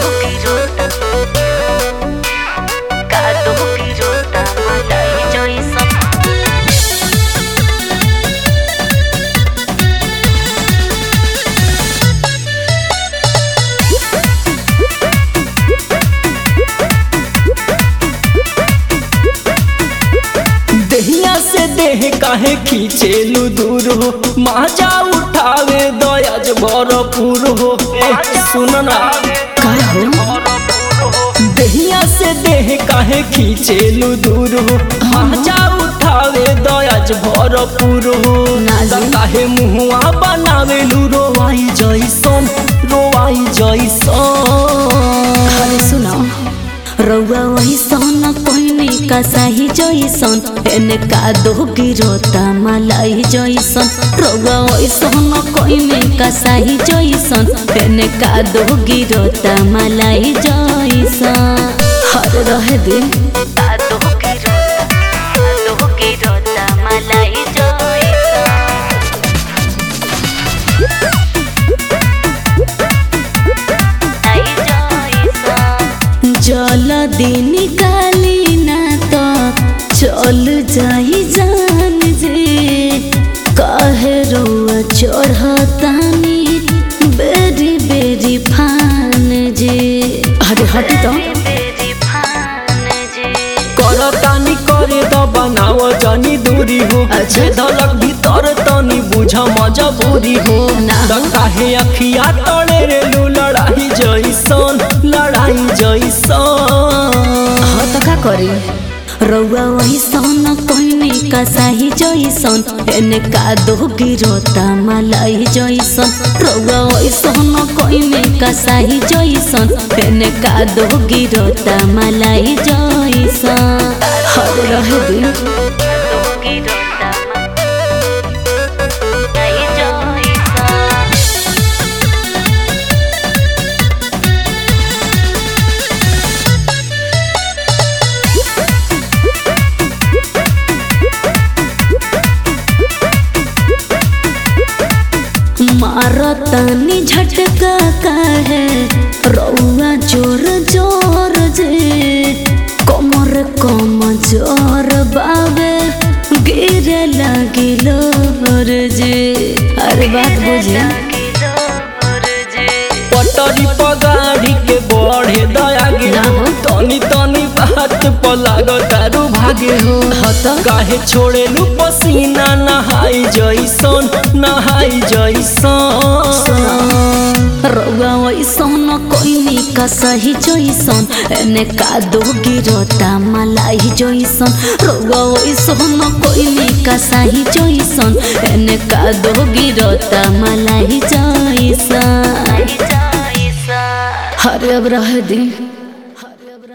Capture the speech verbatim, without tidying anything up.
की रोता कादो की रोता मलाई जैसा देहिया से देह काहे खींचेलू दूर हो माजा उठावे दयाज भरपूर हो सुन ना देहिया से देह काहे खींचेलू दूर हो माजा उठावे दयाज भरपूर हो काहे मुहुआ बनावेलू रोवाई जैसन रोवाई जैसन सुना रउआ वही सन कोइने का सही जैसन एने का दो गिरोता मलाई जैसन रउआ वही सन कोइने का सही जैसन एने का दो गिरोता मलाई जैसन हर रह दे का दो गिरोता दो गिरोता मलाई जैसन जल दिन निकाली ना तो चल जाई जान जे कहे रउआ चढ़तानी बेरी बेरी फान जे अरे हटी तो करतानी करे तो बनाव जानी दूरी हो अच्छा धलक भीतर तनी बुझा मजबूरी हो काहे अखिया तड़े रेलू लड़ाई जैसन लड़ाई जैसन हाँ तो का करी रउआ वही सन कोइने का सही जैसन एने का दो गिरोता मलाई जैसन रउआ वही सन कोइने का सही जैसन एने का दो गिरोता मलाई जैसन हर रह दे मारतानी झटका काहे रउआ जोर जोर जे कमर कम जोर बाबे गिरे लगिलो जे अरे बात बुझे पटरी पगाड़ी के बढ़े दया गिरा तनी तनी बात पर लागतारू भागे हो काहे छोड़ेलू पसीना नहाई जैसन नहाई जैसन रउआ वैसन कोइने का सही जैसन एने का दो गिरोता मलाई जैसन रउआ वैसन कोइने का सही जैसन एने का दो गिरोता मलाई जैसन हर अब रह दे।